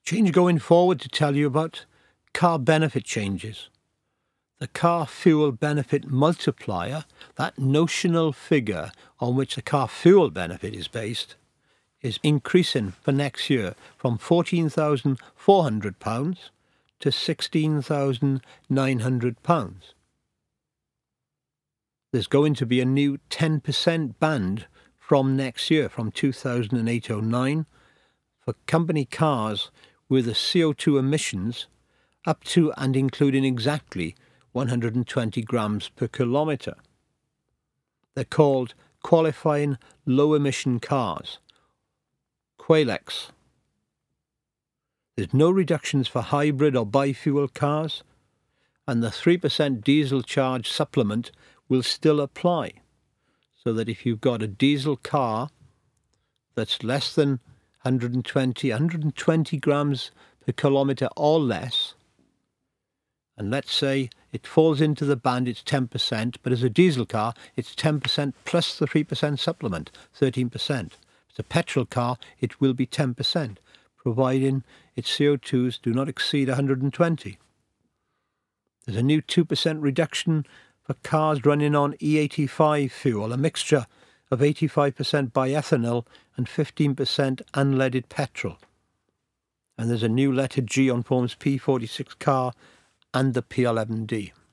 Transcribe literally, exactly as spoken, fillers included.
Change going forward to tell you about car benefit changes. The car fuel benefit multiplier, that notional figure on which the car fuel benefit is based, is increasing for next year from fourteen thousand four hundred pounds to sixteen thousand nine hundred pounds. There's going to be a new ten percent band from next year, from two thousand eight oh nine, for company cars with the C O two emissions up to and including exactly one hundred twenty grams per kilometre. They're called qualifying low-emission cars, Qualex. There's no reductions for hybrid or bi-fuel cars, and the three percent diesel charge supplement will still apply, so that if you've got a diesel car that's less than one hundred twenty, one hundred twenty grams per kilometre or less, and let's say it falls into the band, it's ten percent, but as a diesel car, it's ten percent plus the three percent supplement, thirteen percent. If it's a petrol car, it will be ten percent, providing its C O twos do not exceed one hundred twenty. There's a new two percent reduction for cars running on E eighty-five fuel, a mixture of eighty-five percent bioethanol and fifteen percent unleaded petrol. And there's a new letter G on forms P forty-six car and the P eleven D.